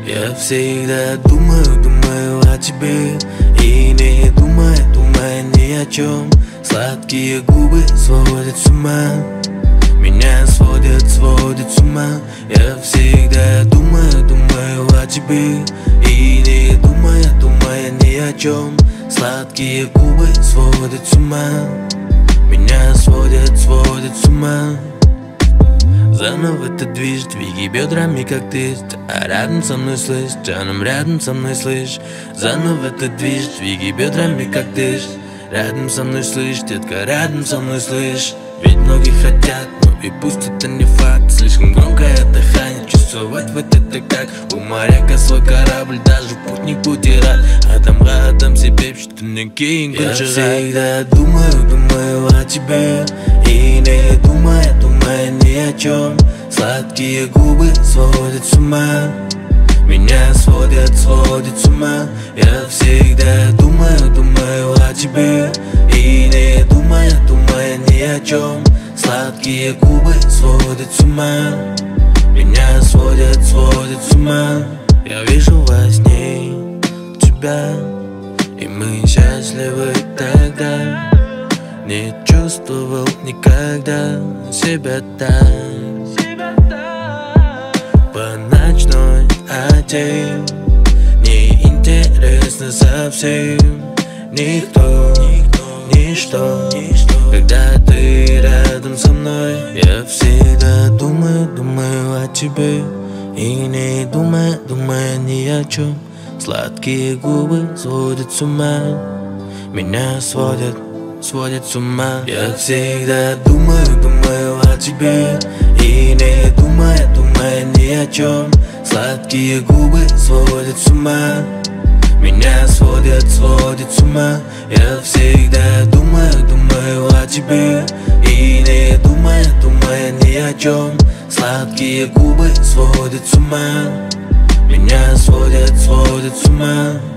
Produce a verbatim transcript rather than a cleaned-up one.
Я всегда думаю, думаю о тебе и не думаю, думаю ни о чем. Сладкие губы сводят с ума, меня сводят, сводят с ума. Я всегда думаю, думаю о тебе и не думаю, думаю ни о чем. Сладкие губы сводят с ума, меня сводят, сводят с ума. Заново ты движешь, двигай бедрами, как ты, а рядом со мной слышь, джаном рядом со мной слышь. Заново ты движешь, двигай бедрами, как ты, рядом со мной слышь, детка, рядом со мной слышь. Ведь многие хотят, но и пусть это не факт. Слишком громкое дыхание, чувствовать вот это как у моряка свой корабль, даже путник будет рад. Адам радом себе, что не кинь. Я всегда думаю, думаю о тебе и не думаю, думаю ни о чем. Сладкие губы сводят с ума, меня сводят, сводят с ума. Я всегда думаю, думаю о тебе и не думаю, думаю ни о чем. Сладкие губы сводят с ума, меня сводят, сводят с ума. Я вижу во сне тебя, и мы счастливы тогда. Не чувствовал никогда себя так. По ночной один не интересно совсем никто, ничто. Когда ты рядом со мной, я всегда думаю, думаю о тебе и не думаю, думаю ни о чем. Сладкие губы сводят с ума, меня сводят, сводят с ума. Я всегда думаю, думаю о тебе и не думаю, думаю ни о чем. Сладкие губы сводят с ума, меня сводят, сводят с ума. Я всегда думаю, думаю о тебе и не думаю, думаю ни о чем. Сладкие губы сводят с ума, меня сводят, сводят с ума.